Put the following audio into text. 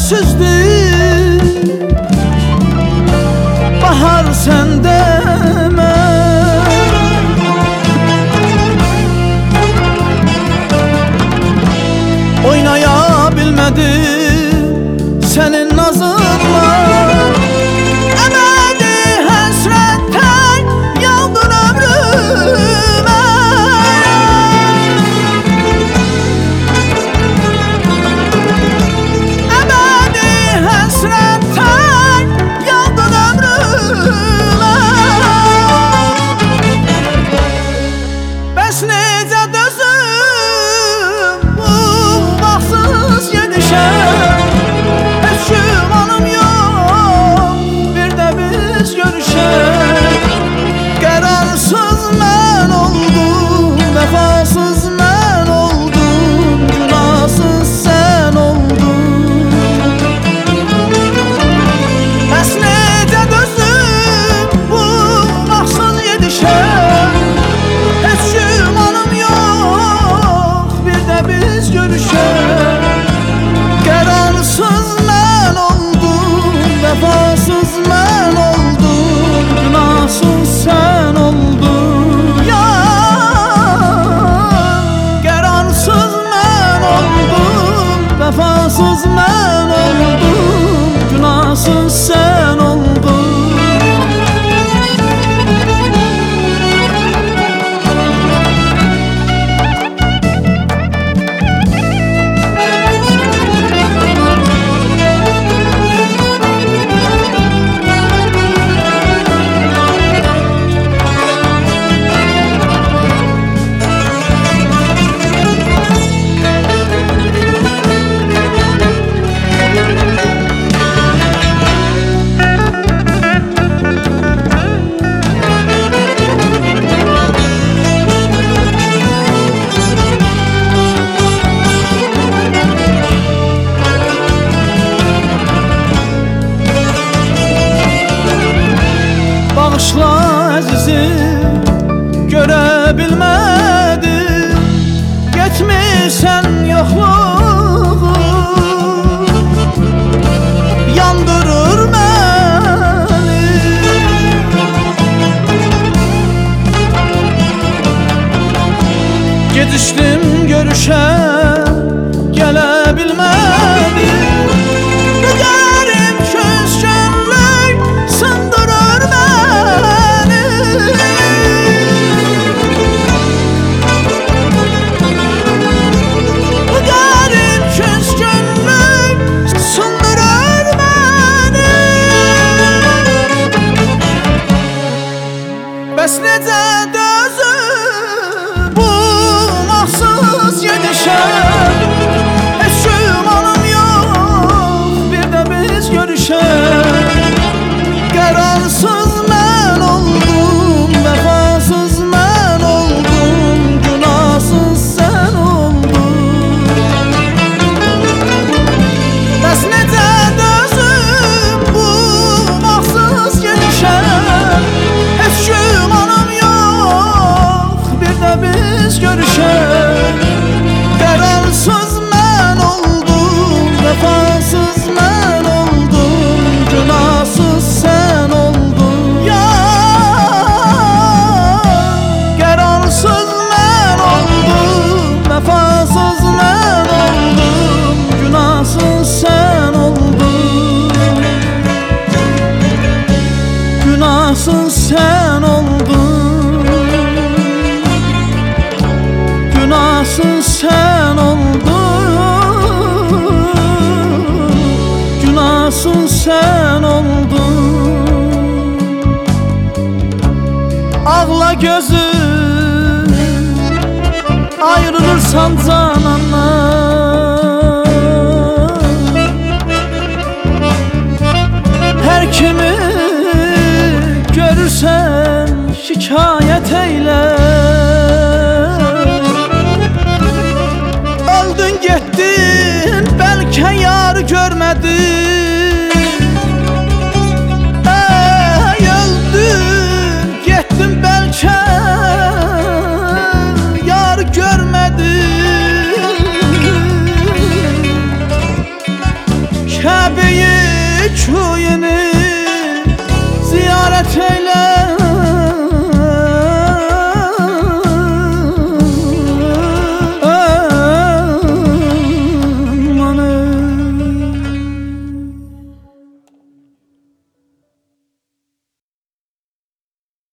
sensizdir. Bahar səndəmə, oynaya bilmədim sənin nazınla. Əbədi həsrətdən yandın ömrümə. Əbədi həsrətdən yandın ömrümə. Bəs necə dözüm bu baxsız gedişəm. Heç gümanım yox, bir də biz görüşək. Qərarsız mən oldum, vəfasız mən oldum, günahsız sən oldun. Bəs necə dözüm bu baxsız gedişəm. Heç gümanım yox, bir də biz görüşək. Qərarsız mən oldum, vəfasız mən oldum, günahsız sən oldun. Qərarsız mən oldum, vəfasız mən oldum, günahsız sən oldun. Bağışla əzizim, görə bilmədim, getmirsən yoxluğum, yandırır məni. Gedişdim görüşə, gələ bilmədim. Bu qərim küskünlük sındırır məni. Bu qərim küskünlük sındırır məni. Bəs necə dözüm bu mahsus gedişəm. Heç gümanım yox, bir də biz görüşək. Qərarsız mən oldum, vəfasız mən oldum, günahsız sən oldun. Bəs necə dözüm bu mahsus gedişəm. Heç gümanım yox, bir də biz görüşək. Qərarsız mən oldum, vəfasız mən oldum, günahsız sən oldun. Qərarsız mən oldum, vəfasız mən oldum, günahsız sən oldun. Günahsız sən oldun. Günahsız sən oldun, günahsız sən oldun. Ağla gözüm, ayrılırsan canandan. Hər kimi görürsən şikayət eylə. Öldün getdin, bəlkə yar görmədin. Öldün getdin, bəlkə yar görmədin. eylə